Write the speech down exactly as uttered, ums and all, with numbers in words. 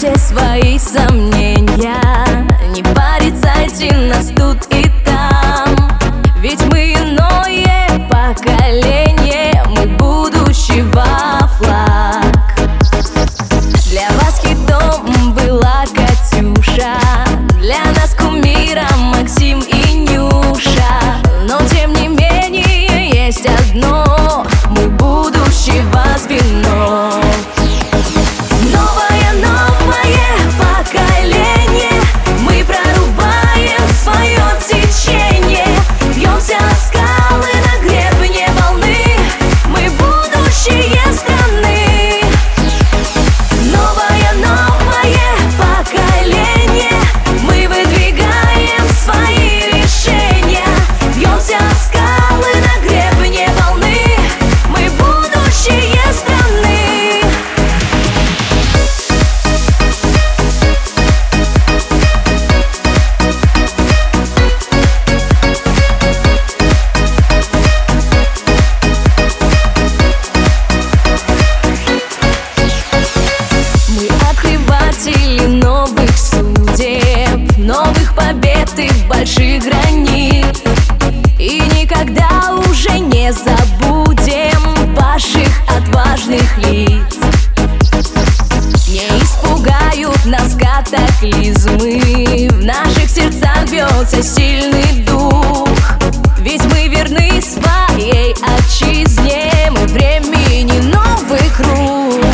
все свои сомнения, не порицайте нас тут и там. Ведь мы иное поколение, мы будущего флаг. Для вас хитом была Катюша, для нас кумиром Максим и Нюша. Но тем не менее есть одно: мы будущего звено. Новое, новое поколение, мы прорубаем свое течение, бьемся о скалы на гребне волны, мы будущее страны. Новое, новое поколение, мы выдвигаем свои решения, бьемся о скалы на гребне волны, мы будущее страны. Мы открыватели новых судеб, новых побед и больших границ. И никогда уже не забудем ваших отважных лиц. Не испугают нас катаклизмы, в наших сердцах бьется сильный дух. Ведь мы верны своей отчизне, мы времени новый круг.